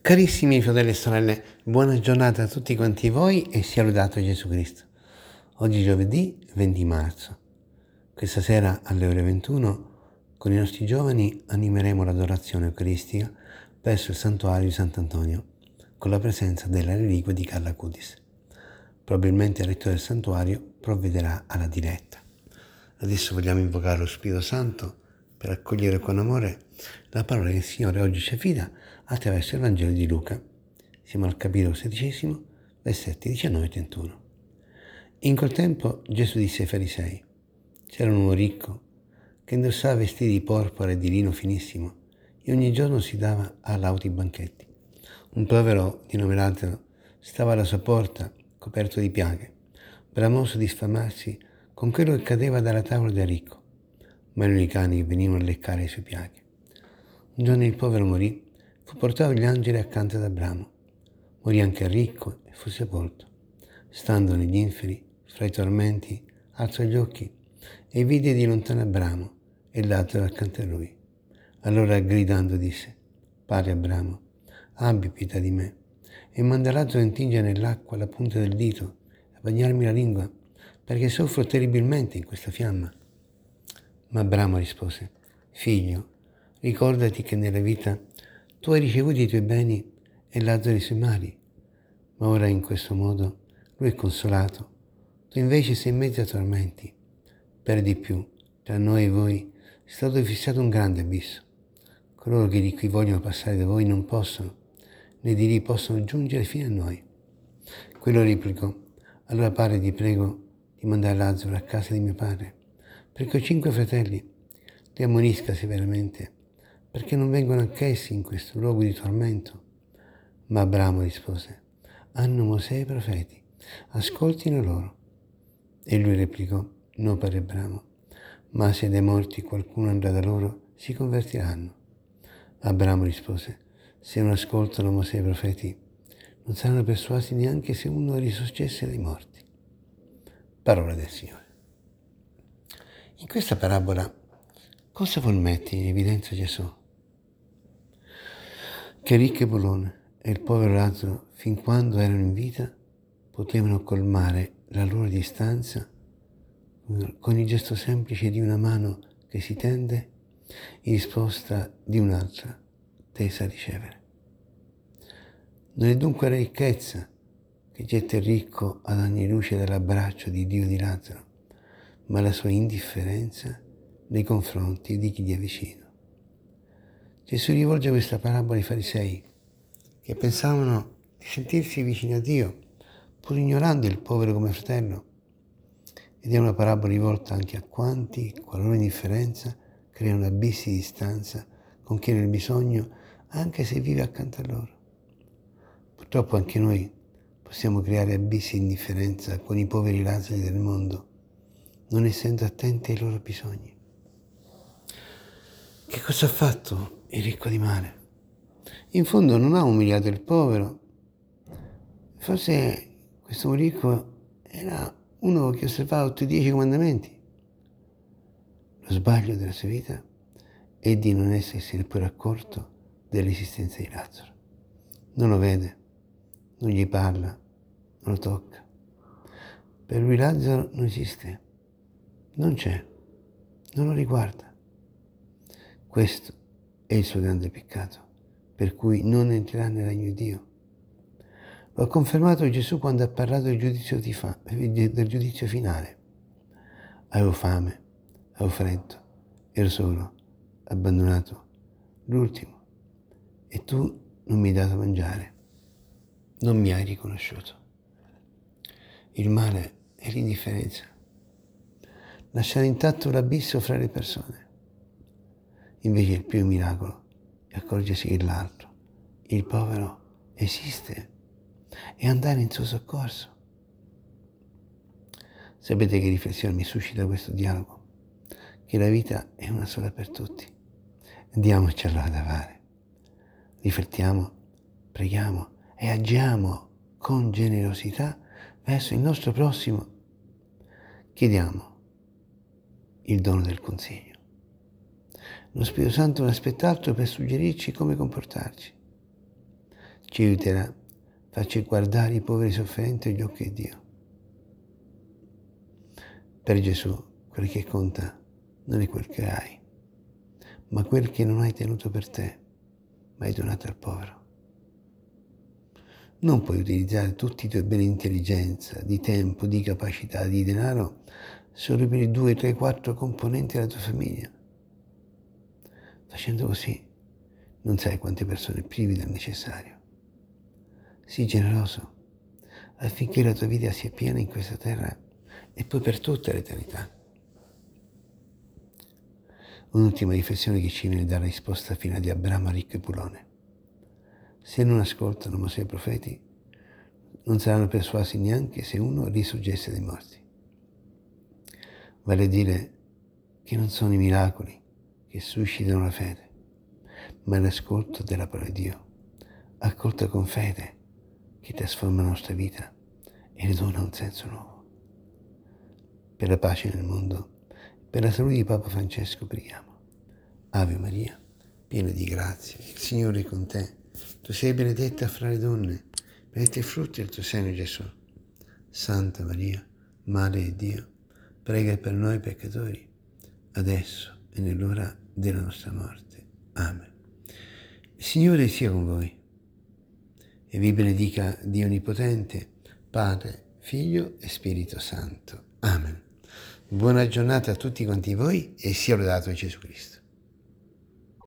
Carissimi fratelli e sorelle, buona giornata a tutti quanti voi e sia lodato Gesù Cristo. Oggi giovedì 20 marzo. Questa sera alle ore 21 con i nostri giovani animeremo l'adorazione eucaristica presso il santuario di Sant'Antonio con la presenza della reliquia di Carla Acutis. Probabilmente il rettore del santuario provvederà alla diretta. Adesso vogliamo invocare lo Spirito Santo per accogliere con amore la parola che il Signore oggi ci affida attraverso il Vangelo di Luca. Siamo al capitolo 16, versetti 19 e 31. In quel tempo Gesù disse ai farisei: c'era un uomo ricco che indossava vestiti di porpora e di lino finissimo e ogni giorno si dava a lauti banchetti. Un povero di nome Lazzaro stava alla sua porta coperto di piaghe, bramoso di sfamarsi con quello che cadeva dalla tavola del ricco, ma erano i cani che venivano a leccare le sue piaghe. Un giorno il povero morì, fu portato agli angeli accanto ad Abramo. Morì anche il ricco e fu sepolto. Stando negli inferi, fra i tormenti, alzò gli occhi e vide di lontano Abramo e Lazzaro accanto a lui. Allora gridando disse: Padre Abramo, abbi pietà di me e manda Lazzaro a intingere nell'acqua la punta del dito e a bagnarmi la lingua, perché soffro terribilmente in questa fiamma. Ma Abramo rispose: Figlio, ricordati che nella vita tu hai ricevuto i tuoi beni e Lazzaro i suoi mali, ma ora in questo modo lui è consolato, tu invece sei in mezzo a tormenti. Per di più, tra noi e voi è stato fissato un grande abisso. Coloro che di qui vogliono passare da voi non possono, né di lì possono giungere fino a noi. Quello replicò: allora padre, ti prego di mandare Lazzaro a casa di mio padre, perché ho 5 fratelli. Li ammonisca severamente, perché non vengono anch'essi in questo luogo di tormento. Ma Abramo rispose: hanno Mosè e i profeti, ascoltino loro. E lui replicò: no, padre Abramo, ma se dai morti qualcuno andrà da loro, si convertiranno. Abramo rispose: se non ascoltano Mosè e i profeti, non saranno persuasi neanche se uno risorgesse dai morti. Parola del Signore. In questa parabola cosa vuol mettere in evidenza Gesù? Che ricco Ebolone e il povero Lazzaro, fin quando erano in vita, potevano colmare la loro distanza con il gesto semplice di una mano che si tende in risposta di un'altra tesa a ricevere. Non è dunque la ricchezza che getta il ricco ad ogni luce dall'abbraccio di Dio di Lazzaro, ma la sua indifferenza nei confronti di chi gli è vicino. Gesù rivolge questa parabola ai farisei che pensavano di sentirsi vicini a Dio, pur ignorando il povero come fratello. Ed è una parabola rivolta anche a quanti, con la loro indifferenza, creano abissi di distanza con chi è nel bisogno, anche se vive accanto a loro. Purtroppo anche noi possiamo creare abissi di indifferenza con i poveri Lazzari del mondo, non essendo attenti ai loro bisogni. Che cosa ha fatto il ricco di mare? In fondo non ha umiliato il povero. Forse questo ricco era uno che osservava tutti i 10 comandamenti. Lo sbaglio della sua vita è di non essersi neppure accorto dell'esistenza di Lazzaro. Non lo vede, non gli parla, non lo tocca. Per lui Lazzaro non esiste, non c'è, non lo riguarda. Questo è il suo grande peccato, per cui non entrerà nel regno di Dio. Lo ha confermato Gesù quando ha parlato del giudizio finale. Avevo fame, avevo freddo, ero solo, abbandonato, l'ultimo, e tu non mi hai dato a mangiare, non mi hai riconosciuto. Il male è l'indifferenza, lasciare intatto l'abisso fra le persone. Invece il più miracolo è accorgersi che l'altro, il povero, esiste e andare in suo soccorso. Sapete che riflessione mi suscita questo dialogo? Che la vita è una sola per tutti. Diamoci allora da fare. Riflettiamo, preghiamo e agiamo con generosità verso il nostro prossimo. Chiediamo il dono del consiglio. Lo Spirito Santo non aspetta altro per suggerirci come comportarci. ci aiuterà, facci guardare i poveri sofferenti agli occhi di Dio. Per Gesù, quel che conta non è quel che hai, ma quel che non hai tenuto per te, ma hai donato al povero. Non puoi utilizzare tutti i tuoi beni di intelligenza, di tempo, di capacità, di denaro solo per i 2, 3, 4 componenti della tua famiglia. Facendo così, non sai quante persone privi del necessario. Sii generoso affinché la tua vita sia piena in questa terra e poi per tutta l'eternità. Un'ultima riflessione che ci viene dalla risposta finale di Abramo a Ricco e Pulone. Se non ascoltano Mosè e i profeti, non saranno persuasi neanche se uno risorgesse dai morti. Vale a dire che non sono i miracoli che suscitano la fede, ma l'ascolto della parola di Dio, accolta con fede, che trasforma la nostra vita e le dona un senso nuovo. Per la pace nel mondo, per la salute di Papa Francesco preghiamo. Ave Maria, piena di grazia, il Signore è con te. Tu sei benedetta fra le donne, benedetto il frutto del tuo seno Gesù. Santa Maria, Madre di Dio, prega per noi peccatori, adesso e nell'ora della nostra morte. Amen. Il Signore sia con voi e vi benedica Dio Onnipotente, Padre, Figlio e Spirito Santo. Amen. Buona giornata a tutti quanti voi e sia lodato Gesù Cristo.